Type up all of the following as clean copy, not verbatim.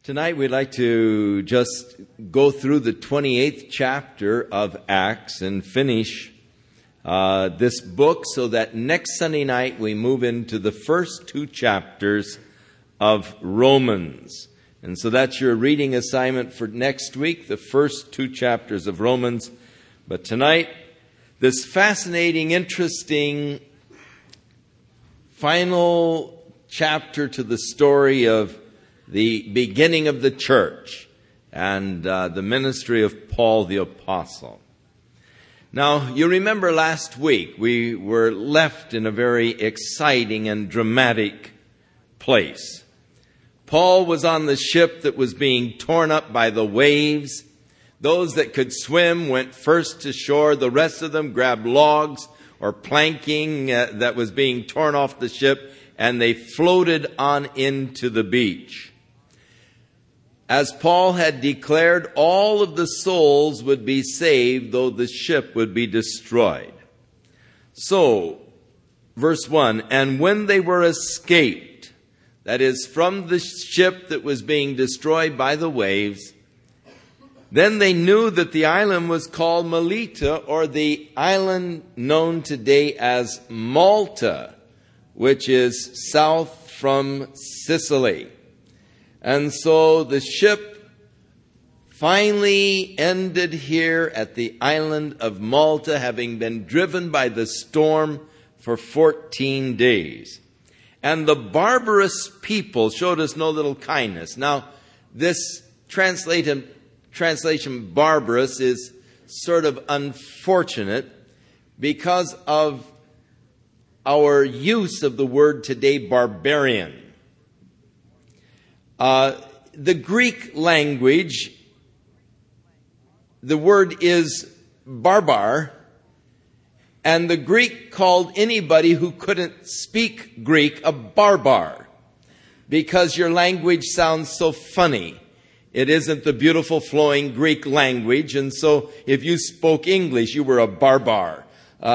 Tonight we'd like to just go through the 28th chapter of Acts and finish this book so that next Sunday night we move into the first two chapters of Romans. And so that's your reading assignment for next week, the first two chapters of Romans. But tonight, this fascinating, interesting final chapter to the story of the beginning of the church and the ministry of Paul the Apostle. Now, you remember last week we were left in a very exciting and dramatic place. Paul was on the ship that was being torn up by the waves. Those that could swim went first to shore. The rest of them grabbed logs or planking that was being torn off the ship, and they floated on into the beach. As Paul had declared, all of the souls would be saved, though the ship would be destroyed. So, verse 1, and when they were escaped, that is, from the ship that was being destroyed by the waves, then they knew that the island was called Melita, or the island known today as Malta, which is south from Sicily. And so the ship finally ended here at the island of Malta, having been driven by the storm for 14 days. And the barbarous people showed us no little kindness. Now, this translation barbarous is sort of unfortunate because of our use of the word today, barbarian. The Greek language, the word is barbar, and the Greek called anybody who couldn't speak Greek a barbar, because your language sounds so funny. It isn't the beautiful flowing Greek language, and so if you spoke English, you were a barbar.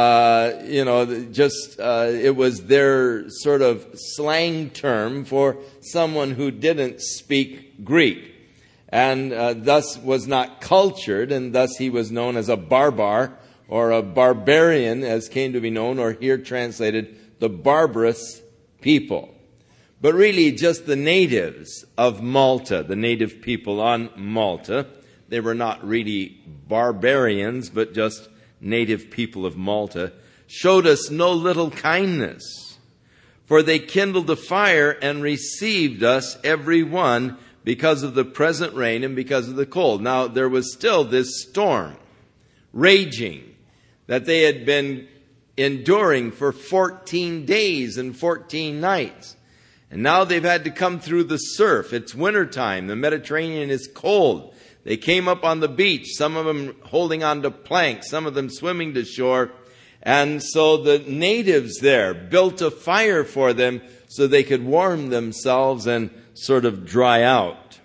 It was their sort of slang term for someone who didn't speak Greek and thus was not cultured, and thus he was known as a barbar or a barbarian, as came to be known, or here translated, the barbarous people. But really just the natives of Malta, the native people on Malta. They were not really barbarians, but just native people of Malta, showed us no little kindness. For they kindled a fire and received us every one because of the present rain and because of the cold. Now there was still this storm raging that they had been enduring for 14 days and 14 nights. And now they've had to come through the surf. It's wintertime. The Mediterranean is cold. They came up on the beach, some of them holding on to planks, some of them swimming to shore. And so the natives there built a fire for them so they could warm themselves and sort of dry out.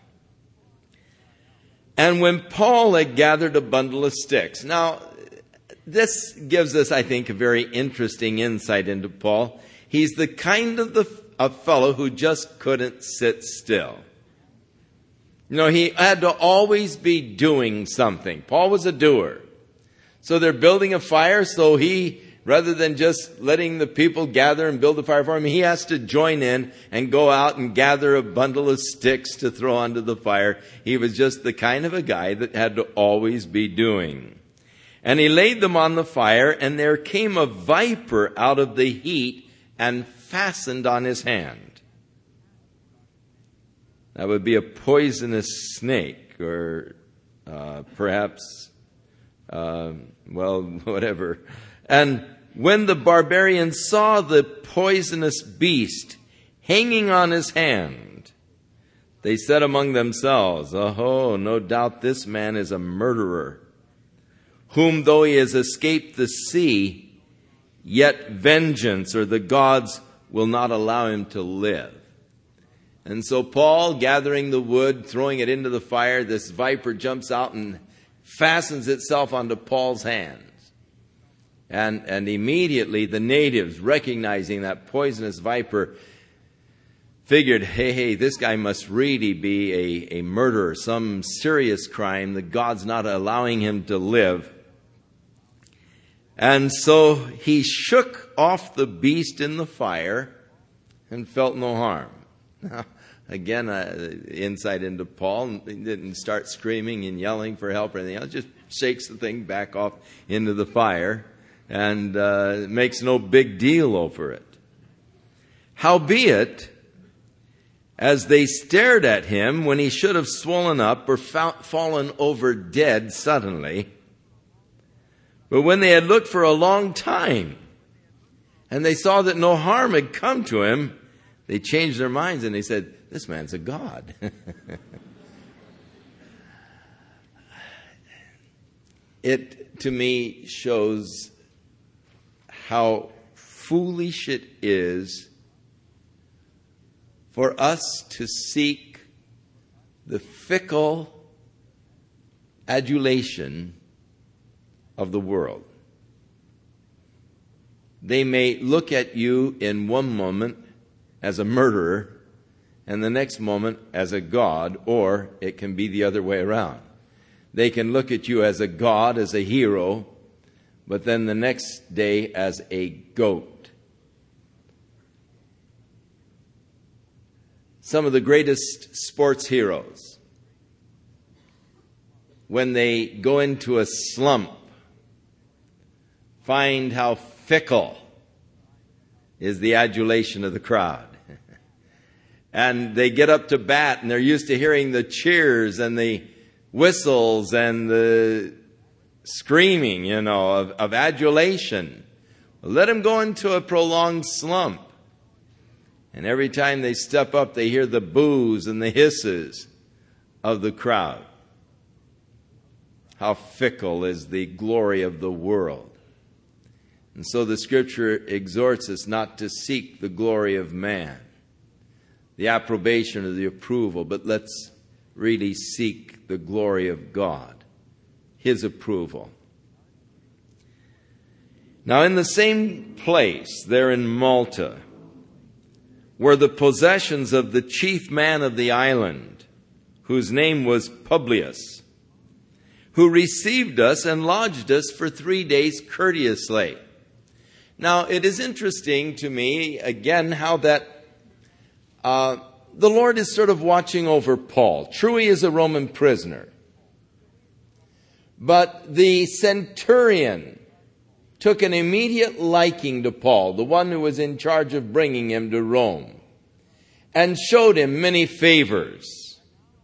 And when Paul had gathered a bundle of sticks. Now, this gives us, I think, a very interesting insight into Paul. He's the kind of a fellow who just couldn't sit still. He had to always be doing something. Paul was a doer. So they're building a fire, so he, rather than just letting the people gather and build a fire for him, he has to join in and go out and gather a bundle of sticks to throw onto the fire. He was just the kind of a guy that had to always be doing. And he laid them on the fire, and there came a viper out of the heat and fastened on his hand. That would be a poisonous snake, or perhaps, whatever. And when the barbarians saw the poisonous beast hanging on his hand, they said among themselves, "Oh, no doubt this man is a murderer, whom though he has escaped the sea, yet vengeance, or the gods, will not allow him to live." And so Paul, gathering the wood, throwing it into the fire, this viper jumps out and fastens itself onto Paul's hands. And immediately the natives, recognizing that poisonous viper, figured, hey, this guy must really be a murderer, some serious crime that God's not allowing him to live. And so he shook off the beast in the fire and felt no harm. Now, again, insight into Paul. He didn't start screaming and yelling for help or anything else. Just shakes the thing back off into the fire and makes no big deal over it. Howbeit, as they stared at him when he should have swollen up or fallen over dead suddenly, but when they had looked for a long time and they saw that no harm had come to him, they changed their minds and they said, this man's a god. It, to me, shows how foolish it is for us to seek the fickle adulation of the world. They may look at you in one moment as a murderer and the next moment as a god, or it can be the other way around. They can look at you as a god, as a hero, but then the next day as a goat. Some of the greatest sports heroes, when they go into a slump, find how fickle is the adulation of the crowd. And they get up to bat and they're used to hearing the cheers and the whistles and the screaming, of adulation. Let them go into a prolonged slump. And every time they step up, they hear the boos and the hisses of the crowd. How fickle is the glory of the world. And so the Scripture exhorts us not to seek the glory of man, the approbation or the approval, but let's really seek the glory of God, His approval. Now, in the same place, there in Malta, were the possessions of the chief man of the island, whose name was Publius, who received us and lodged us for 3 days courteously. Now, it is interesting to me, again, how that the Lord is sort of watching over Paul. True, he is a Roman prisoner. But the centurion took an immediate liking to Paul, the one who was in charge of bringing him to Rome, and showed him many favors.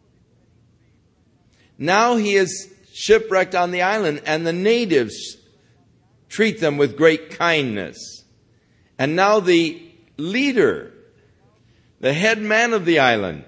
Now he is shipwrecked on the island, and the natives treat them with great kindness. And now the leader, the head man of the island,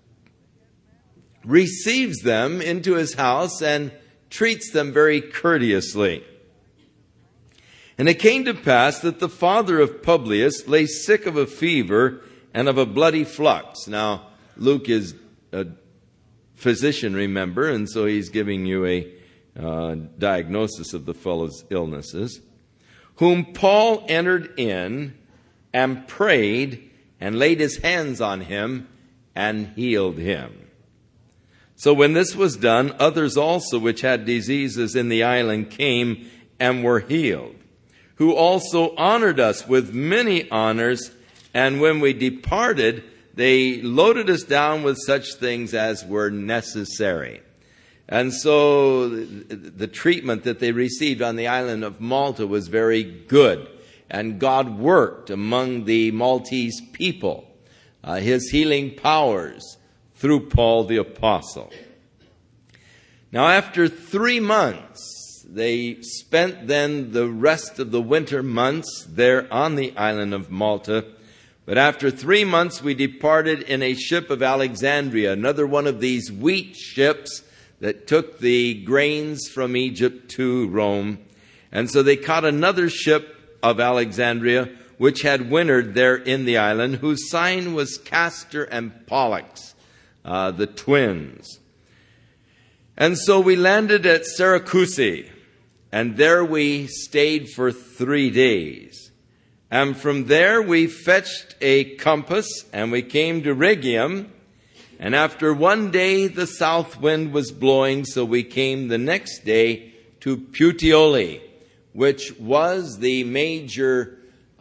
receives them into his house and treats them very courteously. And it came to pass that the father of Publius lay sick of a fever and of a bloody flux. Now, Luke is a physician, remember, and so he's giving you a diagnosis of the fellow's illnesses, whom Paul entered in and prayed and laid his hands on him and healed him. So when this was done, others also which had diseases in the island came and were healed, who also honored us with many honors, and when we departed, they loaded us down with such things as were necessary. And so the treatment that they received on the island of Malta was very good. And God worked among the Maltese people, His healing powers through Paul the Apostle. Now after 3 months, they spent then the rest of the winter months there on the island of Malta. But after 3 months, we departed in a ship of Alexandria, another one of these wheat ships that took the grains from Egypt to Rome. And so they caught another ship of Alexandria, which had wintered there in the island, whose sign was Castor and Pollux, the twins. And so we landed at Syracuse, and there we stayed for 3 days. And from there we fetched a compass, and we came to Rhegium. And after one day the south wind was blowing, so we came the next day to Puteoli, which was the major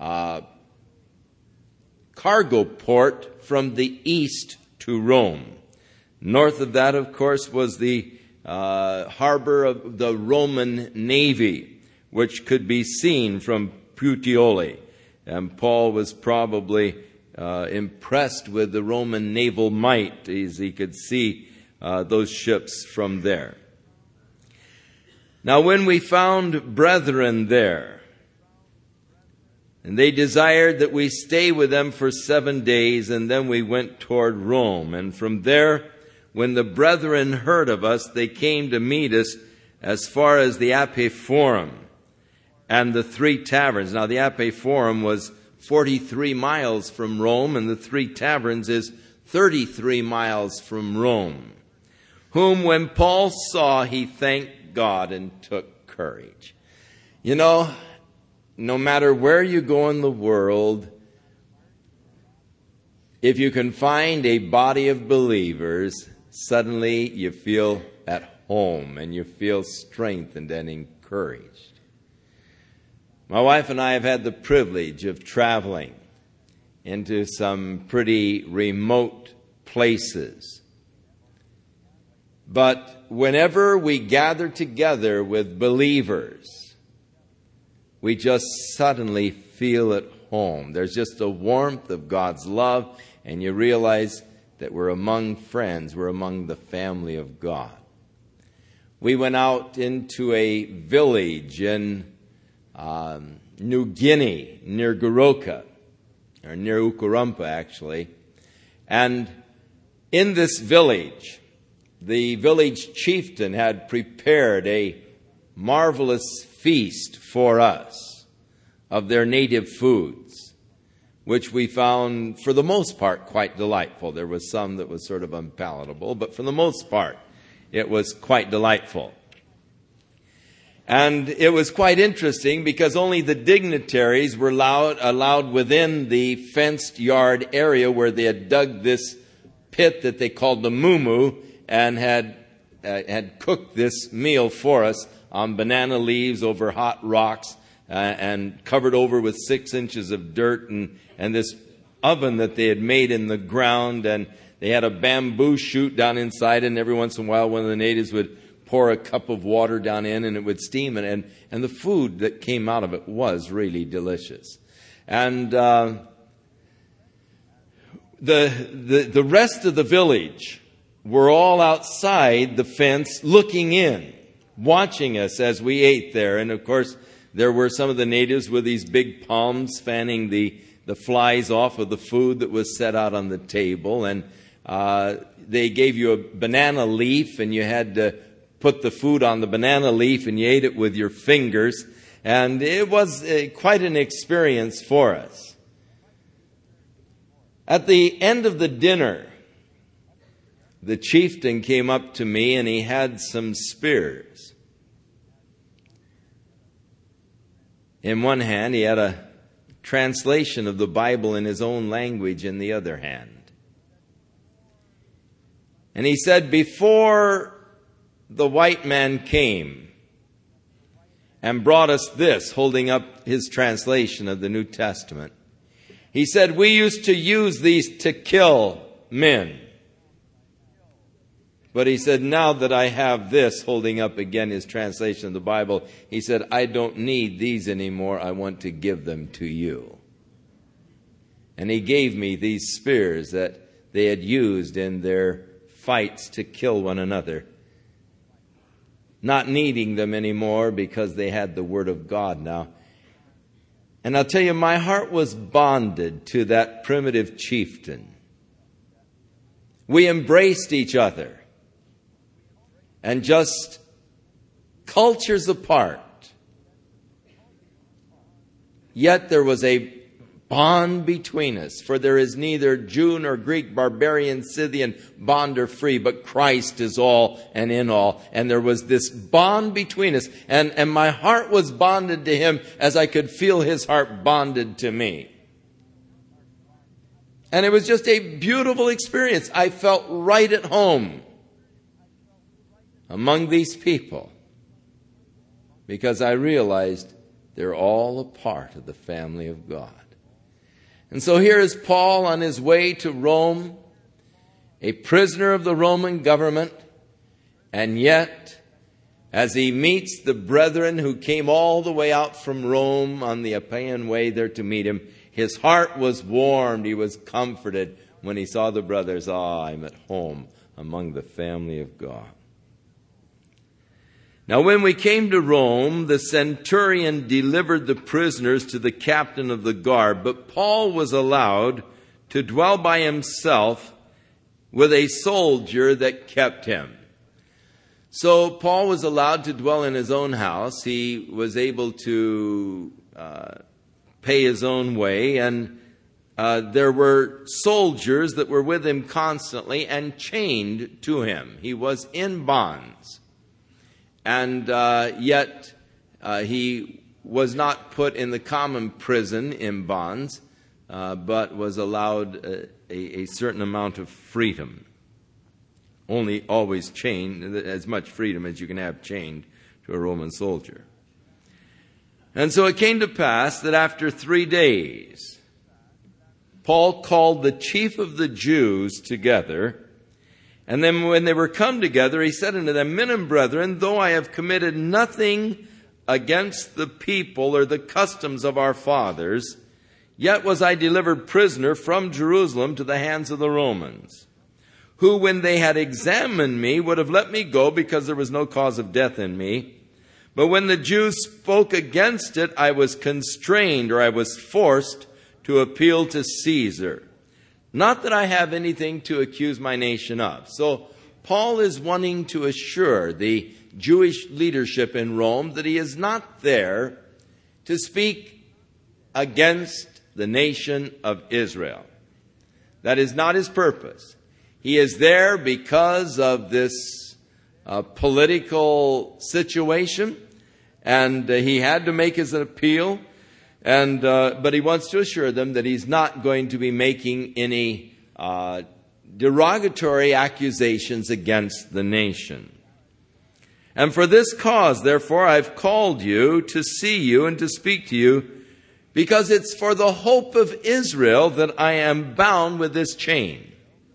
cargo port from the east to Rome. North of that, of course, was the harbor of the Roman Navy, which could be seen from Puteoli. And Paul was probably impressed with the Roman naval might as he could see those ships from there. Now, when we found brethren there, and they desired that we stay with them for 7 days, and then we went toward Rome. And from there, when the brethren heard of us, they came to meet us as far as the Appii Forum and the 3 taverns. Now, the Appii Forum was 43 miles from Rome, and the 3 taverns is 33 miles from Rome. Whom, when Paul saw, he thanked God and took courage. You know, no matter where you go in the world, if you can find a body of believers, suddenly you feel at home and you feel strengthened and encouraged. My wife and I have had the privilege of traveling into some pretty remote places. But whenever we gather together with believers, we just suddenly feel at home. There's just a warmth of God's love, and you realize that we're among friends. We're among the family of God. We went out into a village in New Guinea, near Goroka, or near Ukurumpa, actually. And in this village, the village chieftain had prepared a marvelous feast for us of their native foods, which we found, for the most part, quite delightful. There was some that was sort of unpalatable, but for the most part, it was quite delightful. And it was quite interesting because only the dignitaries were allowed within the fenced yard area where they had dug this pit that they called the mumu and had cooked this meal for us on banana leaves over hot rocks and covered over with 6 inches of dirt and this oven that they had made in the ground. And they had a bamboo shoot down inside, and every once in a while one of the natives would pour a cup of water down in, and it would steam it. And the food that came out of it was really delicious. And the rest of the village were all outside the fence looking in, watching us as we ate there. And of course, there were some of the natives with these big palms fanning the flies off of the food that was set out on the table. And they gave you a banana leaf, and you had to put the food on the banana leaf, and you ate it with your fingers. And it was quite an experience for us. At the end of the dinner, the chieftain came up to me, and he had some spears. In one hand, he had a translation of the Bible in his own language in the other hand. And he said, before the white man came and brought us this, holding up his translation of the New Testament, he said, we used to use these to kill men. But he said, now that I have this, holding up again his translation of the Bible, he said, I don't need these anymore. I want to give them to you. And he gave me these spears that they had used in their fights to kill one another, not needing them anymore because they had the Word of God now. And I'll tell you, my heart was bonded to that primitive chieftain. We embraced each other. And just cultures apart, yet there was a bond between us. For there is neither Jew nor Greek, barbarian, Scythian, bond or free, but Christ is all and in all. And there was this bond between us. And my heart was bonded to him as I could feel his heart bonded to me. And it was just a beautiful experience. I felt right at home among these people because I realized they're all a part of the family of God. And so here is Paul on his way to Rome, a prisoner of the Roman government, and yet, as he meets the brethren who came all the way out from Rome on the Appian Way there to meet him, his heart was warmed, he was comforted when he saw the brothers. I'm at home among the family of God. Now when we came to Rome, the centurion delivered the prisoners to the captain of the guard, but Paul was allowed to dwell by himself with a soldier that kept him. So Paul was allowed to dwell in his own house. He was able to pay his own way, and there were soldiers that were with him constantly and chained to him. He was in bonds. And yet he was not put in the common prison in bonds, but was allowed a certain amount of freedom. Only always chained, as much freedom as you can have chained to a Roman soldier. And so it came to pass that after 3 days, Paul called the chief of the Jews together. And then when they were come together, he said unto them, Men and brethren, though I have committed nothing against the people or the customs of our fathers, yet was I delivered prisoner from Jerusalem to the hands of the Romans, who, when they had examined me, would have let me go because there was no cause of death in me. But when the Jews spoke against it, I was constrained, or I was forced to appeal to Caesar. Not that I have anything to accuse my nation of. So Paul is wanting to assure the Jewish leadership in Rome that he is not there to speak against the nation of Israel. That is not his purpose. He is there because of this political situation, and he had to make his appeal. But he wants to assure them that he's not going to be making any derogatory accusations against the nation. And for this cause, therefore, I've called you to see you and to speak to you, because it's for the hope of Israel that I am bound with this chain.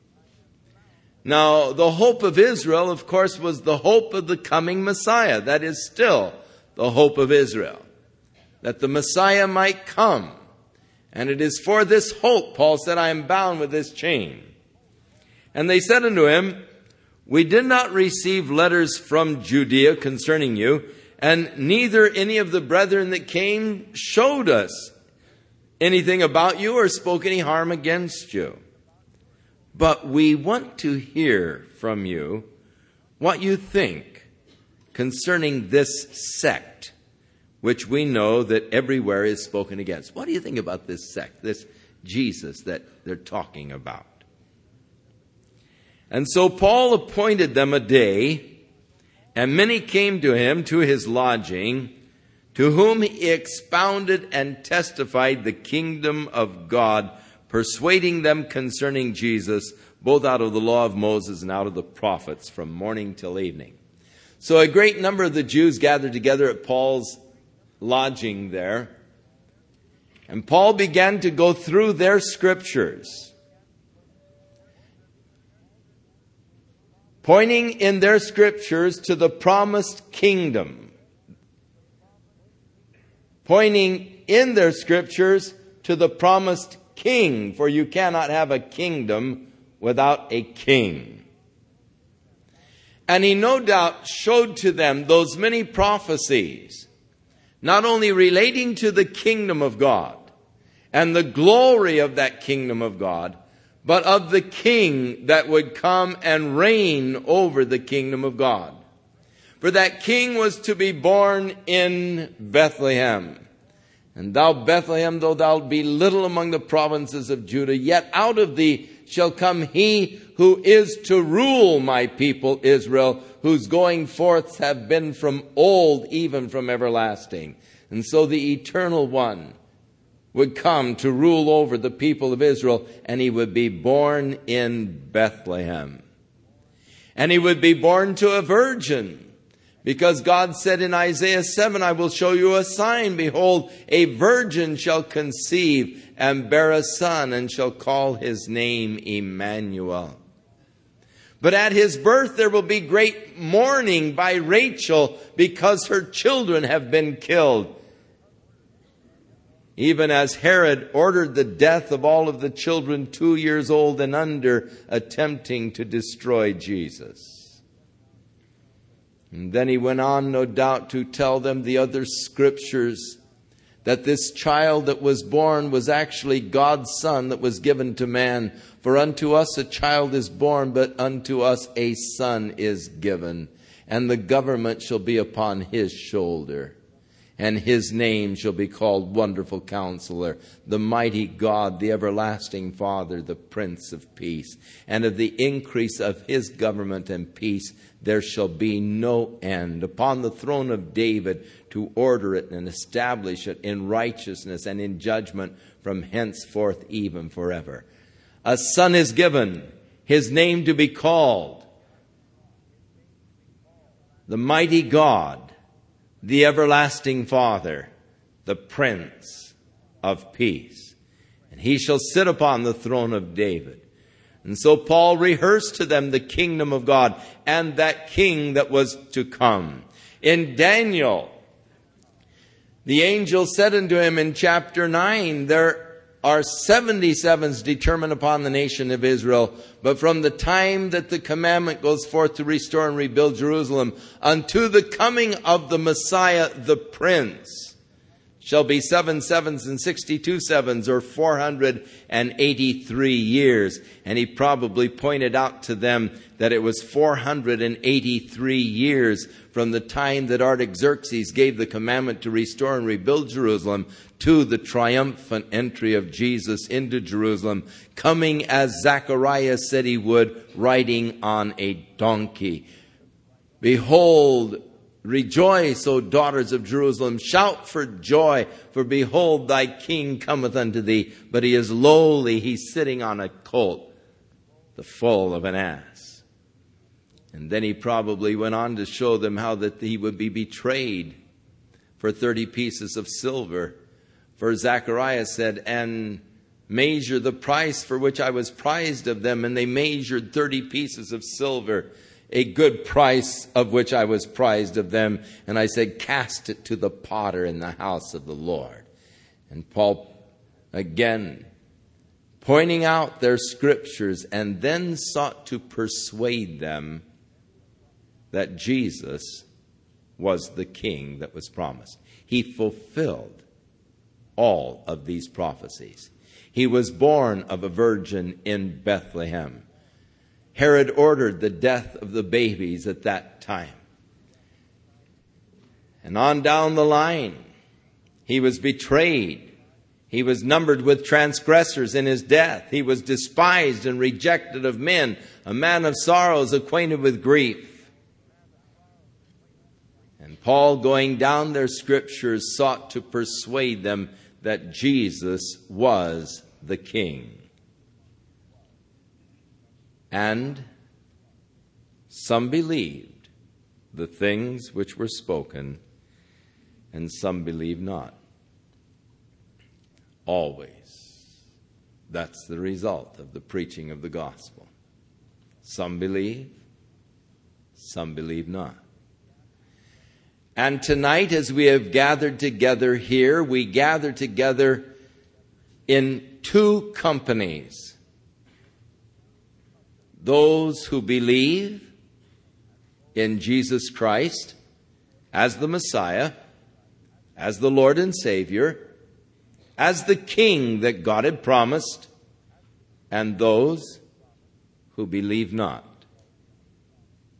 Now, the hope of Israel, of course, was the hope of the coming Messiah. That is still the hope of Israel, that the Messiah might come. And it is for this hope, Paul said, I am bound with this chain. And they said unto him, We did not receive letters from Judea concerning you, and neither any of the brethren that came showed us anything about you or spoke any harm against you. But we want to hear from you what you think concerning this sect, which we know that everywhere is spoken against. What do you think about this sect, this Jesus that they're talking about? And so Paul appointed them a day, and many came to him to his lodging, to whom he expounded and testified the kingdom of God, persuading them concerning Jesus, both out of the law of Moses and out of the prophets, from morning till evening. So a great number of the Jews gathered together at Paul's lodging there. And Paul began to go through their scriptures, pointing in their scriptures to the promised kingdom, pointing in their scriptures to the promised king, for you cannot have a kingdom without a king. And he no doubt showed to them those many prophecies, not only relating to the kingdom of God and the glory of that kingdom of God, but of the king that would come and reign over the kingdom of God. For that king was to be born in Bethlehem. And thou, Bethlehem, though thou be little among the provinces of Judah, yet out of thee shall come he who is to rule my people Israel, whose going forths have been from old, even from everlasting. And so the Eternal One would come to rule over the people of Israel, and he would be born in Bethlehem. And he would be born to a virgin, because God said in Isaiah 7, I will show you a sign. Behold, a virgin shall conceive and bear a son, and shall call his name Emmanuel. But at his birth there will be great mourning by Rachel, because her children have been killed. Even as Herod ordered the death of all of the children 2 years old and under, attempting to destroy Jesus. And then he went on, no doubt, to tell them the other scriptures, that this child that was born was actually God's Son that was given to man. For unto us a child is born, but unto us a son is given. And the government shall be upon his shoulder. And his name shall be called Wonderful Counselor, the Mighty God, the Everlasting Father, the Prince of Peace. And of the increase of his government and peace there shall be no end, upon the throne of David, to order it and establish it in righteousness and in judgment from henceforth even forever. A son is given, his name to be called the Mighty God, the Everlasting Father, the Prince of Peace. And he shall sit upon the throne of David. And so Paul rehearsed to them the kingdom of God and that king that was to come. In Daniel, the angel said unto him in chapter 9, there are 77s determined upon the nation of Israel, but from the time that the commandment goes forth to restore and rebuild Jerusalem unto the coming of the Messiah, the Prince, shall be 7 sevens and 62 sevens, or 483 years. And he probably pointed out to them that it was 483 years from the time that Artaxerxes gave the commandment to restore and rebuild Jerusalem to the triumphant entry of Jesus into Jerusalem, coming as Zacharias said he would, riding on a donkey. Behold, rejoice, O daughters of Jerusalem. Shout for joy, for behold, thy king cometh unto thee. But he is lowly, he's sitting on a colt, the foal of an ass. And then he probably went on to show them how that he would be betrayed for 30 pieces of silver. For Zacharias said, and measure the price for which I was prized of them. And they measured 30 pieces of silver, a good price of which I was prized of them. And I said, cast it to the potter in the house of the Lord. And Paul, again, pointing out their scriptures, and then sought to persuade them that Jesus was the king that was promised. He fulfilled all of these prophecies. He was born of a virgin in Bethlehem. Herod ordered the death of the babies at that time. And on down the line, he was betrayed. He was numbered with transgressors in his death. He was despised and rejected of men, a man of sorrows, acquainted with grief. And Paul, going down their scriptures, sought to persuade them that Jesus was the King. And some believed the things which were spoken, and some believed not. Always. That's the result of the preaching of the gospel. Some believe, some believe not. And tonight, as we have gathered together here, we gather together in two companies. Those who believe in Jesus Christ as the Messiah, as the Lord and Savior, as the King that God had promised, and those who believe not.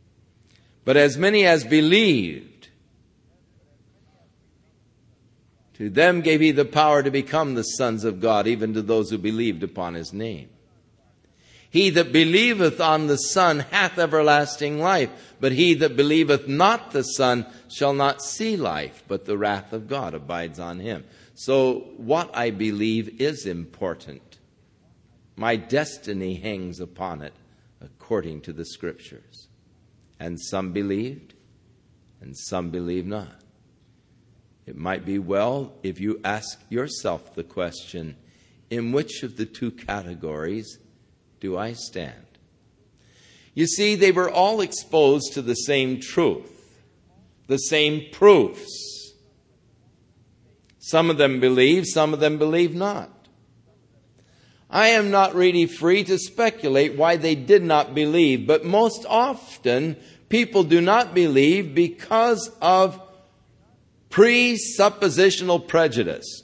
But as many as believed, To them gave he the power to become the sons of God, even to those who believed upon his name. He that believeth on the Son hath everlasting life, but he that believeth not the Son shall not see life, but the wrath of God abides on him. So what I believe is important. My destiny hangs upon it, according to the Scriptures. And some believed, and some believe not. It might be well if you ask yourself the question, in which of the two categories do I stand? You see, they were all exposed to the same truth, the same proofs. Some of them believe, some of them believe not. I am not really free to speculate why they did not believe, but most often people do not believe because of presuppositional prejudice.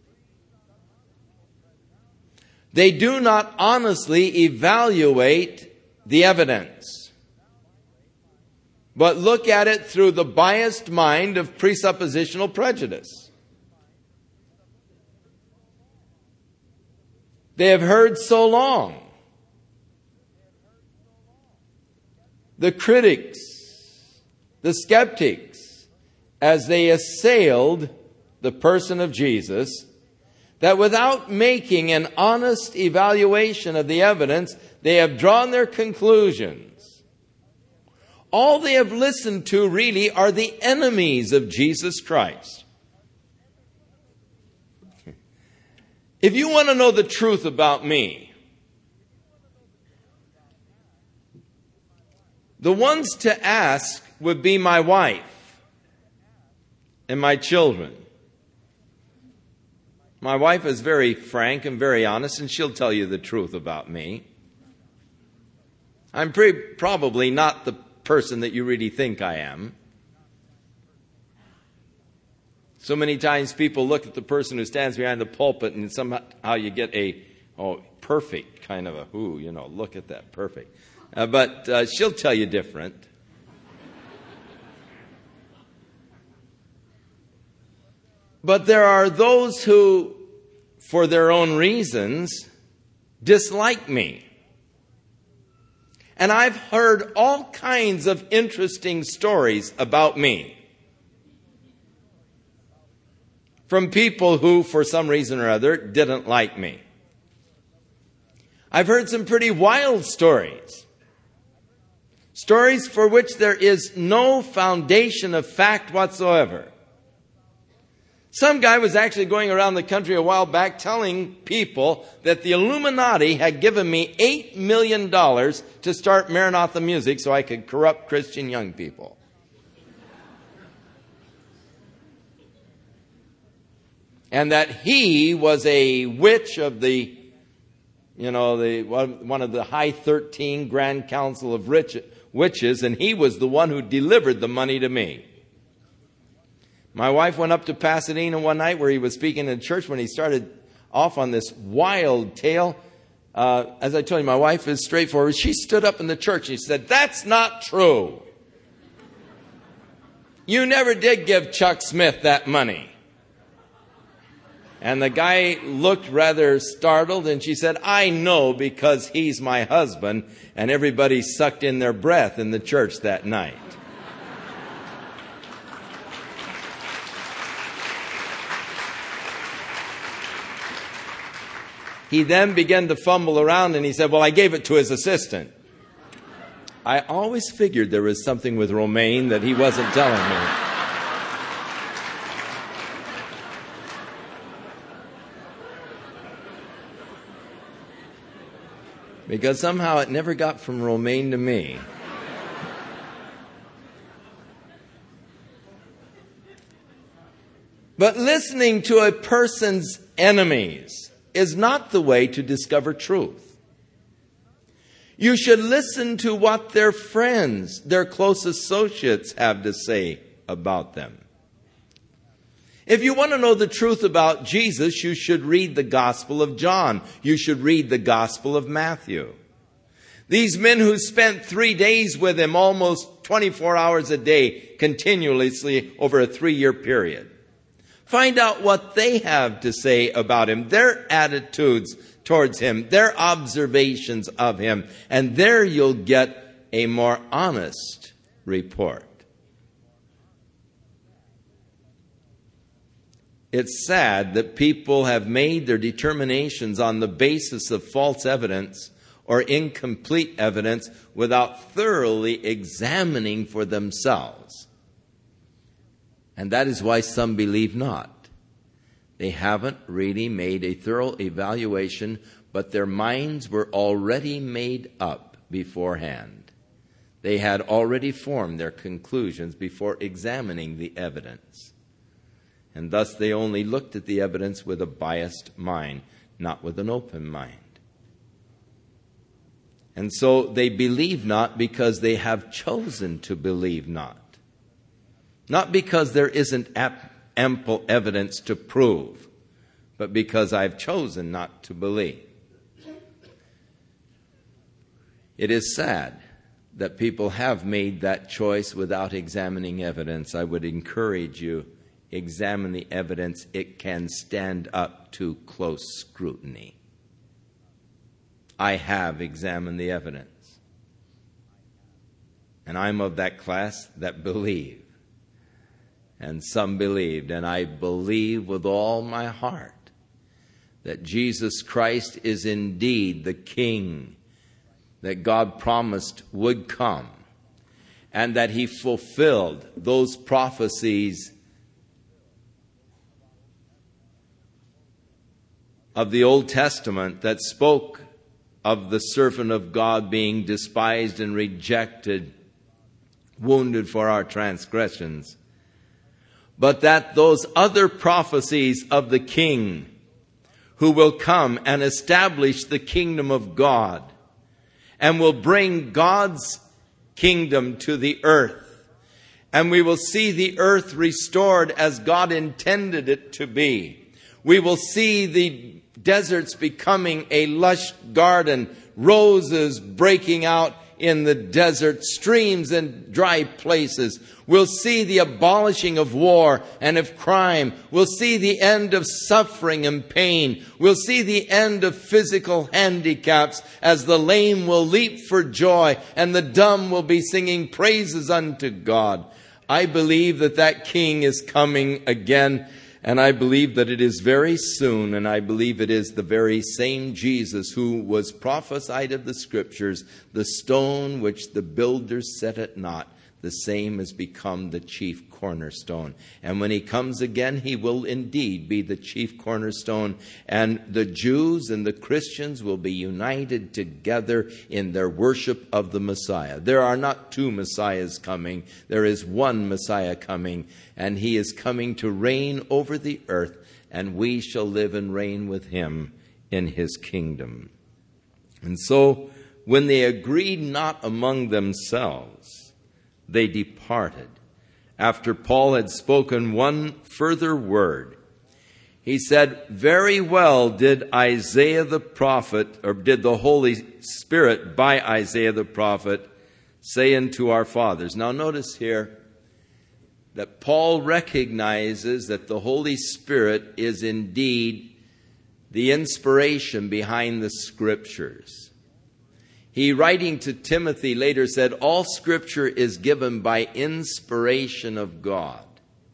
They do not honestly evaluate the evidence, but look at it through the biased mind of presuppositional prejudice. They have heard so long. The critics, the skeptics, as they assailed the person of Jesus, that without making an honest evaluation of the evidence, they have drawn their conclusions. All they have listened to really are the enemies of Jesus Christ. If you want to know the truth about me, the ones to ask would be my wife and my children. My wife is very frank and very honest, and she'll tell you the truth about me. I'm probably not the person that you really think I am. So many times people look at the person who stands behind the pulpit and somehow you get a, perfect kind of a, look at that, perfect. But she'll tell you different. But there are those who, for their own reasons, dislike me. And I've heard all kinds of interesting stories about me from people who, for some reason or other, didn't like me. I've heard some pretty wild stories. Stories for which there is no foundation of fact whatsoever. Some guy was actually going around the country a while back telling people that the Illuminati had given me $8 million to start Maranatha Music so I could corrupt Christian young people. And that he was a witch of the, one of the high 13 Grand Council of Witches, and he was the one who delivered the money to me. My wife went up to Pasadena one night where he was speaking in church when he started off on this wild tale. As I told you, my wife is straightforward. She stood up in the church and she said, "That's not true. You never did give Chuck Smith that money." And the guy looked rather startled and she said, "I know because he's my husband." And everybody sucked in their breath in the church that night. He then began to fumble around and he said, "Well, I gave it to his assistant." I always figured there was something with Romaine that he wasn't telling me. Because somehow it never got from Romaine to me. But listening to a person's enemies is not the way to discover truth. You should listen to what their friends, their close associates have to say about them. If you want to know the truth about Jesus, you should read the Gospel of John. You should read the Gospel of Matthew. These men who spent 3 days with him, almost 24 hours a day, continuously over a 3-year period, Find out what they have to say about him, their attitudes towards him, their observations of him, and there you'll get a more honest report. It's sad that people have made their determinations on the basis of false evidence or incomplete evidence without thoroughly examining for themselves. And that is why some believe not. They haven't really made a thorough evaluation, but their minds were already made up beforehand. They had already formed their conclusions before examining the evidence. And thus they only looked at the evidence with a biased mind, not with an open mind. And so they believe not because they have chosen to believe not. Not because there isn't ample evidence to prove, but because I've chosen not to believe. It is sad that people have made that choice without examining evidence. I would encourage you, examine the evidence. It can stand up to close scrutiny. I have examined the evidence. And I'm of that class that believe. And some believed, and I believe with all my heart that Jesus Christ is indeed the King that God promised would come, and that he fulfilled those prophecies of the Old Testament that spoke of the servant of God being despised and rejected, wounded for our transgressions. But that those other prophecies of the King who will come and establish the kingdom of God and will bring God's kingdom to the earth, and we will see the earth restored as God intended it to be. We will see the deserts becoming a lush garden, roses breaking out in the desert, streams in dry places. We'll see the abolishing of war and of crime. We'll see the end of suffering and pain. We'll see the end of physical handicaps as the lame will leap for joy and the dumb will be singing praises unto God. I believe that that King is coming again. And I believe that it is very soon, and I believe it is the very same Jesus who was prophesied of the Scriptures, the stone which the builders set at naught, the same has become the chief cornerstone. And when he comes again, he will indeed be the chief cornerstone, and the Jews and the Christians will be united together in their worship of the Messiah. There are not two Messiahs coming. There is one Messiah coming, and he is coming to reign over the earth, and we shall live and reign with him in his kingdom. And so, when they agreed not among themselves, they departed. After Paul had spoken one further word, he said, "Very well did Isaiah the prophet, or did the Holy Spirit by Isaiah the prophet say unto our fathers." Now notice here that Paul recognizes that the Holy Spirit is indeed the inspiration behind the Scriptures. He, writing to Timothy later, said, all Scripture is given by inspiration of God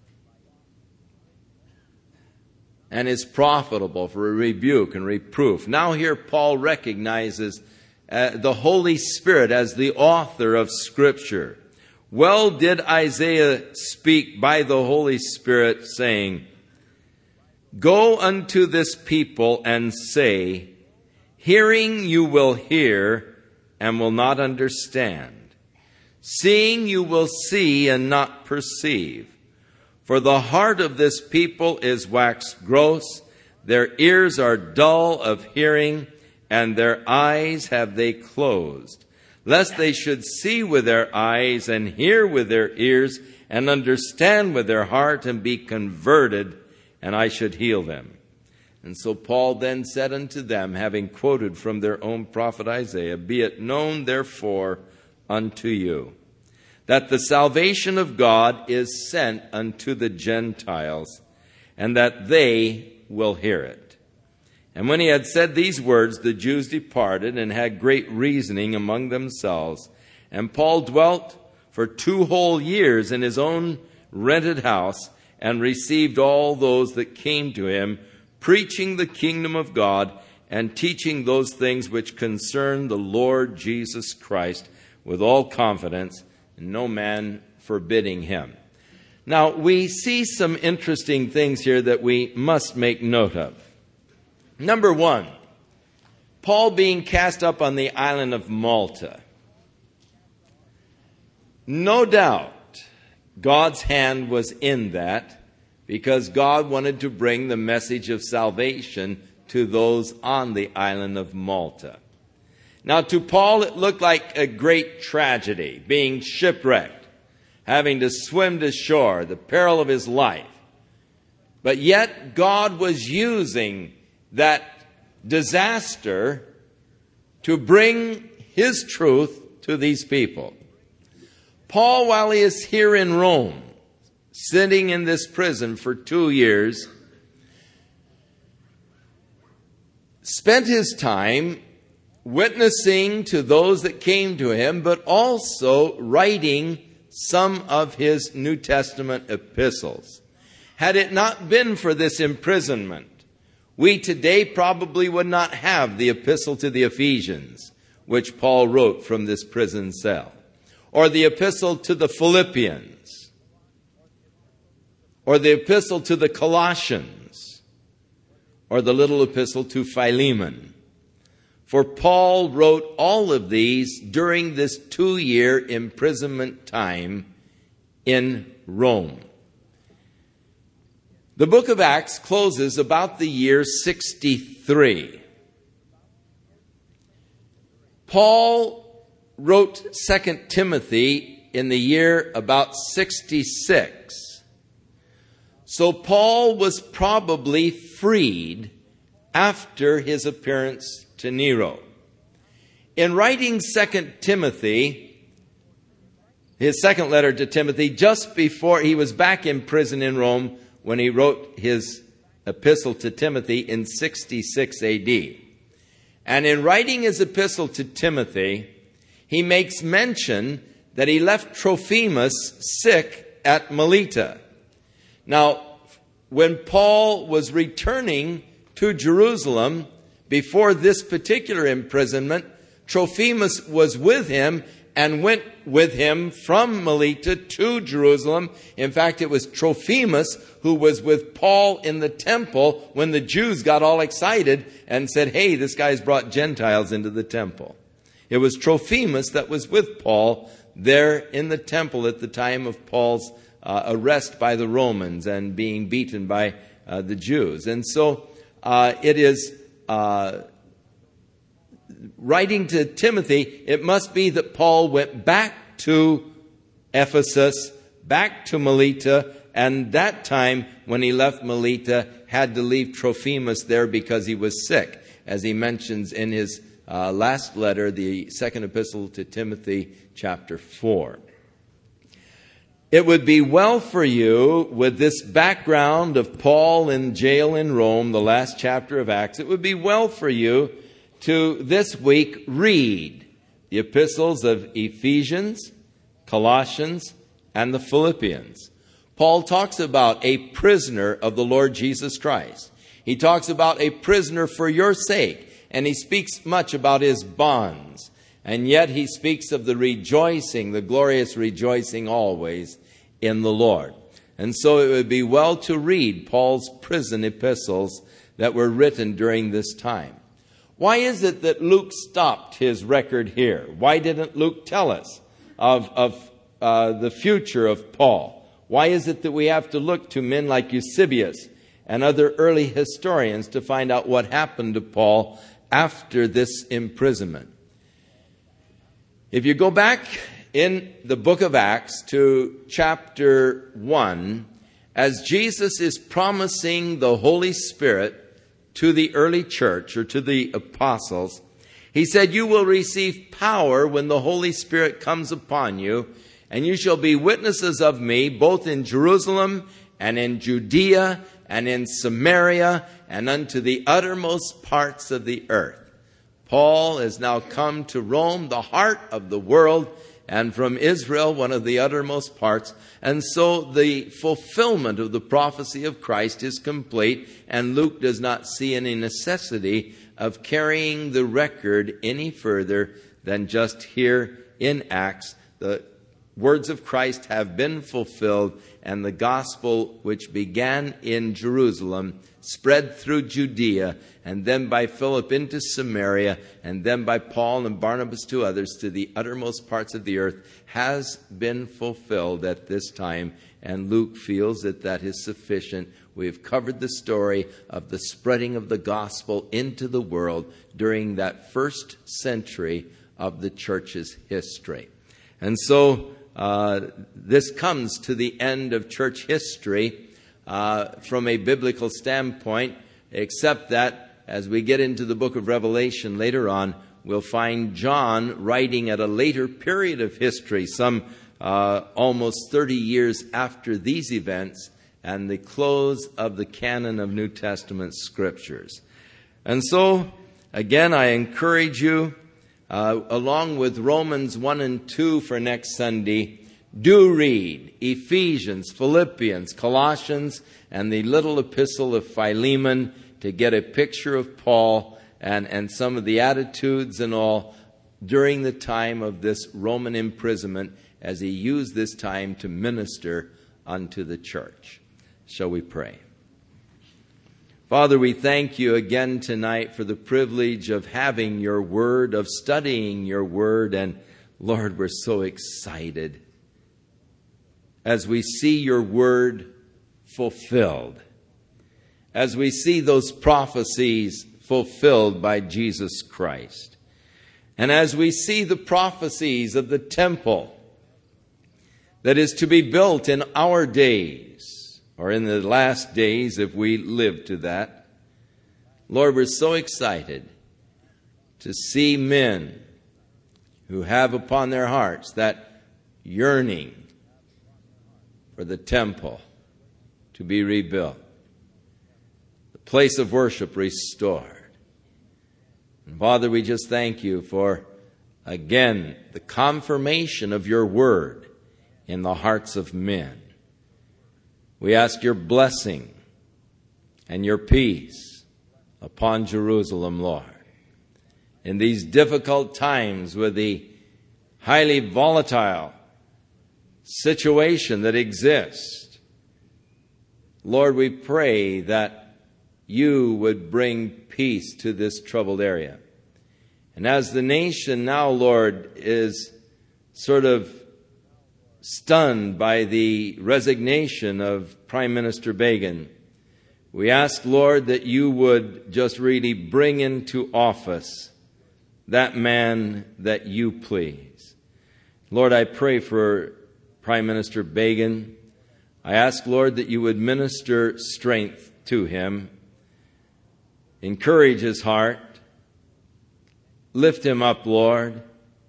and is profitable for rebuke and reproof. Now here Paul recognizes the Holy Spirit as the author of Scripture. Well did Isaiah speak by the Holy Spirit, saying, "Go unto this people and say, hearing you will hear and will not understand. Seeing you will see and not perceive. For the heart of this people is waxed gross, their ears are dull of hearing, and their eyes have they closed, lest they should see with their eyes and hear with their ears and understand with their heart and be converted, and I should heal them." And so Paul then said unto them, having quoted from their own prophet Isaiah, "Be it known therefore unto you, that the salvation of God is sent unto the Gentiles, and that they will hear it." And when he had said these words, the Jews departed and had great reasoning among themselves. And Paul dwelt for 2 whole years in his own rented house, and received all those that came to him, preaching the kingdom of God and teaching those things which concern the Lord Jesus Christ with all confidence, and no man forbidding him. Now, we see some interesting things here that we must make note of. Number 1, Paul being cast up on the island of Malta. No doubt God's hand was in that, because God wanted to bring the message of salvation to those on the island of Malta. Now, to Paul, it looked like a great tragedy, being shipwrecked, having to swim to shore, the peril of his life. But yet, God was using that disaster to bring his truth to these people. Paul, while he is here in Rome, sitting in this prison for 2 years, spent his time witnessing to those that came to him, but also writing some of his New Testament epistles. Had it not been for this imprisonment, we today probably would not have the epistle to the Ephesians, which Paul wrote from this prison cell, or the epistle to the Philippians, or the epistle to the Colossians, or the little epistle to Philemon. For Paul wrote all of these during this 2-year imprisonment time in Rome. The book of Acts closes about the year 63. Paul wrote 2 Timothy in the year about 66. So Paul was probably freed after his appearance to Nero. In writing 2 Timothy, his second letter to Timothy, just before he was back in prison in Rome when he wrote his epistle to Timothy in 66 AD. And in writing his epistle to Timothy, he makes mention that he left Trophimus sick at Melita. Now, when Paul was returning to Jerusalem before this particular imprisonment, Trophimus was with him and went with him from Melita to Jerusalem. In fact, it was Trophimus who was with Paul in the temple when the Jews got all excited and said, "Hey, this guy's brought Gentiles into the temple." It was Trophimus that was with Paul there in the temple at the time of Paul's arrest by the Romans and being beaten by the Jews. And so it is writing to Timothy, it must be that Paul went back to Ephesus, back to Melita, and that time when he left Melita had to leave Trophimus there because he was sick, as he mentions in his last letter, the second epistle to Timothy, chapter 4. It would be well for you, with this background of Paul in jail in Rome, the last chapter of Acts, it would be well for you to this week read the epistles of Ephesians, Colossians, and the Philippians. Paul talks about a prisoner of the Lord Jesus Christ. He talks about a prisoner for your sake. And he speaks much about his bonds. And yet he speaks of the rejoicing, the glorious rejoicing always in the Lord. And so it would be well to read Paul's prison epistles that were written during this time. Why is it that Luke stopped his record here? Why didn't Luke tell us of the future of Paul? Why is it that we have to look to men like Eusebius and other early historians to find out what happened to Paul after this imprisonment? If you go back in the book of Acts to chapter 1, as Jesus is promising the Holy Spirit to the early church or to the apostles, he said, "You will receive power when the Holy Spirit comes upon you, and you shall be witnesses of me both in Jerusalem and in Judea and in Samaria, and unto the uttermost parts of the earth. Paul has now come to Rome, the heart of the world, and from Israel, one of the uttermost parts. And so the fulfillment of the prophecy of Christ is complete, and Luke does not see any necessity of carrying the record any further than just here in Acts. The words of Christ have been fulfilled, and the gospel which began in Jerusalem spread through Judea, and then by Philip into Samaria, and then by Paul and Barnabas to others to the uttermost parts of the earth, has been fulfilled at this time. And Luke feels that that is sufficient. We have covered the story of the spreading of the gospel into the world during that first century of the church's history. And so this comes to the end of church history from a biblical standpoint, except that as we get into the book of Revelation later on, we'll find John writing at a later period of history, some almost 30 years after these events and the close of the canon of New Testament scriptures. And so, again, I encourage you, along with Romans 1 and 2 for next Sunday, do read Ephesians, Philippians, Colossians, and the little epistle of Philemon to get a picture of Paul and some of the attitudes and all during the time of this Roman imprisonment as he used this time to minister unto the church. Shall we pray? Father, we thank you again tonight for the privilege of having your word, of studying your word, and Lord, we're so excited as we see your word fulfilled, as we see those prophecies fulfilled by Jesus Christ, and as we see the prophecies of the temple that is to be built in our days, or in the last days if we live to that. Lord, we're so excited to see men who have upon their hearts that yearning for the temple to be rebuilt, the place of worship restored. And Father, we just thank you for, again, the confirmation of your word in the hearts of men. We ask your blessing and your peace upon Jerusalem, Lord. In these difficult times with the highly volatile situation that exists, Lord, we pray that you would bring peace to this troubled area. And as the nation now, Lord, is sort of stunned by the resignation of Prime Minister Begin, we ask, Lord, that you would just really bring into office that man that you please. Lord, I pray for Prime Minister Begin. I ask, Lord, that you would minister strength to him, encourage his heart, lift him up, Lord.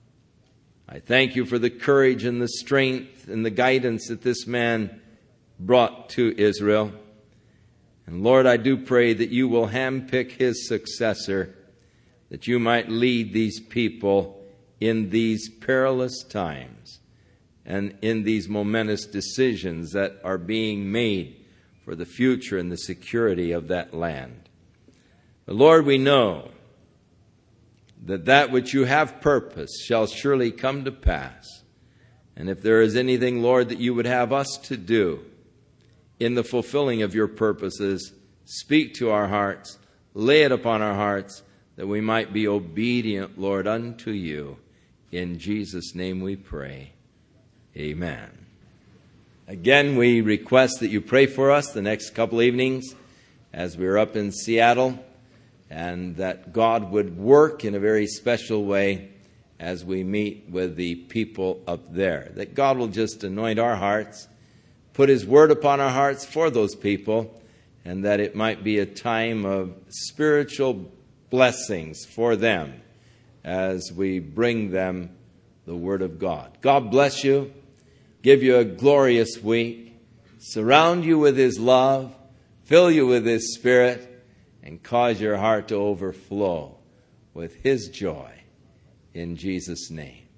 I thank you for the courage and the strength and the guidance that this man brought to Israel. And Lord, I do pray that you will handpick his successor, that you might lead these people in these perilous times and in these momentous decisions that are being made for the future and the security of that land. But Lord, we know that that which you have purposed shall surely come to pass. And if there is anything, Lord, that you would have us to do in the fulfilling of your purposes, speak to our hearts, lay it upon our hearts, that we might be obedient, Lord, unto you. In Jesus' name we pray. Amen. Again, we request that you pray for us the next couple evenings as we're up in Seattle, and that God would work in a very special way as we meet with the people up there. That God will just anoint our hearts, put his word upon our hearts for those people, and that it might be a time of spiritual blessings for them as we bring them the word of God. God bless you, give you a glorious week, surround you with his love, fill you with His Spirit, and cause your heart to overflow with His joy. In Jesus' name.